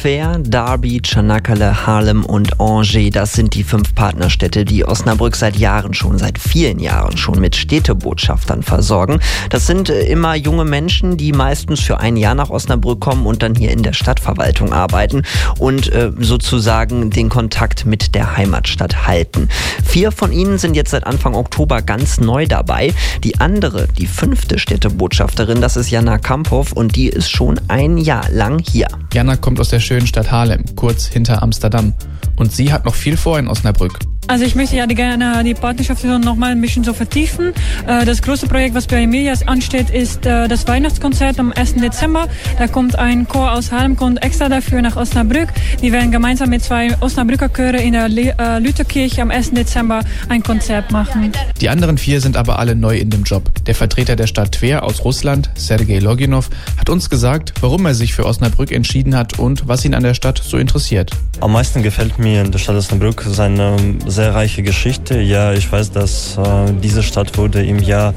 Tver, Derby, Çanakkale, Haarlem und Angers, das sind die 5 Partnerstädte, die Osnabrück seit vielen Jahren schon mit Städtebotschaftern versorgen. Das sind immer junge Menschen, die meistens für ein Jahr nach Osnabrück kommen und dann hier in der Stadtverwaltung arbeiten und sozusagen den Kontakt mit der Heimatstadt halten. 4 von ihnen sind jetzt seit Anfang Oktober ganz neu dabei. Die andere, die 5. Städtebotschafterin, das ist Jana Kamphoff und die ist schon ein Jahr lang hier. Jana kommt aus der schönen Stadt Haarlem, kurz hinter Amsterdam. Und sie hat noch viel vor in Osnabrück. Also ich möchte ja gerne die Partnerschaft noch mal ein bisschen so vertiefen. Das große Projekt, was bei Emilias ansteht, ist das Weihnachtskonzert am 1. Dezember. Da kommt ein Chor aus Haarlem, kommt extra dafür nach Osnabrück. Die werden gemeinsam mit 2 Osnabrücker Chöre in der Lutherkirche am 1. Dezember ein Konzert machen. Die anderen 4 sind aber alle neu in dem Job. Der Vertreter der Stadt Tver aus Russland, Sergei Loginov, hat uns gesagt, warum er sich für Osnabrück entschieden hat und was ihn an der Stadt so interessiert. Am meisten gefällt mir in der Stadt Osnabrück seine sehr reiche Geschichte. Ja, ich weiß, dass diese Stadt wurde im Jahr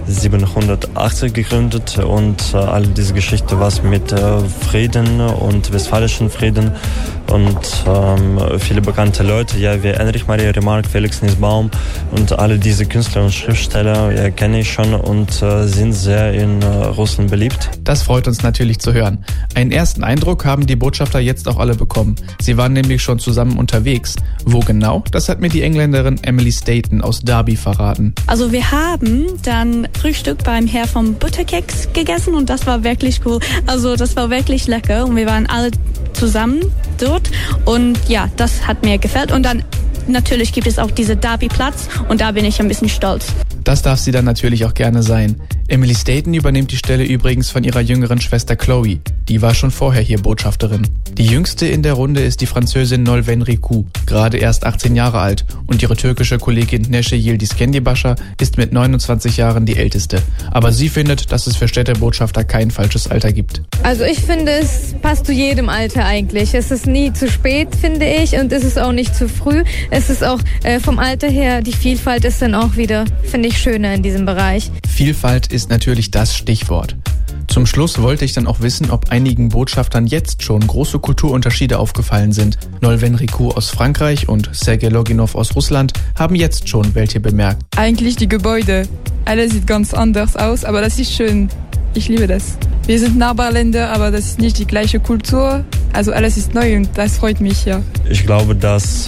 780 gegründet und all diese Geschichte was mit Frieden und westfälischen Frieden und viele bekannte Leute, ja, wie Erich Maria Remarque, Felix Nussbaum und alle diese Künstler und Schriftsteller, ja, kenne ich schon und sind sehr in Russland beliebt. Das freut uns natürlich zu hören. Einen ersten Eindruck haben die Botschafter jetzt auch alle bekommen. Sie waren nämlich schon zusammen unterwegs. Wo genau? Das hat mir die Engländerin Emily Staten aus Derby verraten. Also wir haben dann Frühstück beim Herr vom Butterkeks gegessen und das war wirklich cool. Also das war wirklich lecker und wir waren alle zusammen dort und ja, das hat mir gefällt. Und dann natürlich gibt es auch diese Derby-Platz und da bin ich ein bisschen stolz. Das darf sie dann natürlich auch gerne sein. Emily Staten übernimmt die Stelle übrigens von ihrer jüngeren Schwester Chloe. Die war schon vorher hier Botschafterin. Die jüngste in der Runde ist die Französin Nolwenn Riku, gerade erst 18 Jahre alt. Und ihre türkische Kollegin Neşe Yıldız Kendi-Başar ist mit 29 Jahren die älteste. Aber sie findet, dass es für Städtebotschafter kein falsches Alter gibt. Also ich finde, es passt zu jedem Alter eigentlich. Es ist nie zu spät, finde ich, und es ist auch nicht zu früh. Es ist auch vom Alter her, die Vielfalt ist dann auch wieder, finde ich, schöner in diesem Bereich. Vielfalt ist natürlich das Stichwort. Zum Schluss wollte ich dann auch wissen, ob einigen Botschaftern jetzt schon große Kulturunterschiede aufgefallen sind. Nolwenn Riku aus Frankreich und Sergei Loginov aus Russland haben jetzt schon welche bemerkt. Eigentlich die Gebäude. Alles sieht ganz anders aus, aber das ist schön. Ich liebe das. Wir sind Nachbarländer, aber das ist nicht die gleiche Kultur. Also alles ist neu und das freut mich, ja. Ich glaube, dass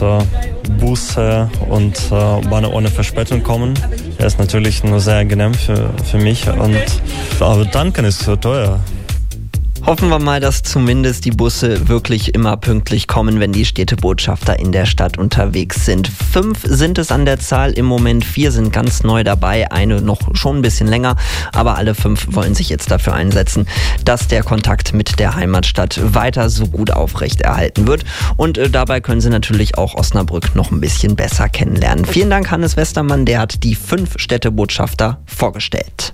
Busse und Bahnen ohne Verspätung kommen. Das ist natürlich nur sehr angenehm für mich. Aber tanken ist so teuer. Hoffen wir mal, dass zumindest die Busse wirklich immer pünktlich kommen, wenn die Städtebotschafter in der Stadt unterwegs sind. 5 sind es an der Zahl im Moment, 4 sind ganz neu dabei, eine noch schon ein bisschen länger, aber alle 5 wollen sich jetzt dafür einsetzen, dass der Kontakt mit der Heimatstadt weiter so gut aufrechterhalten wird. Und dabei können sie natürlich auch Osnabrück noch ein bisschen besser kennenlernen. Vielen Dank, Hannes Westermann, der hat die 5 Städtebotschafter vorgestellt.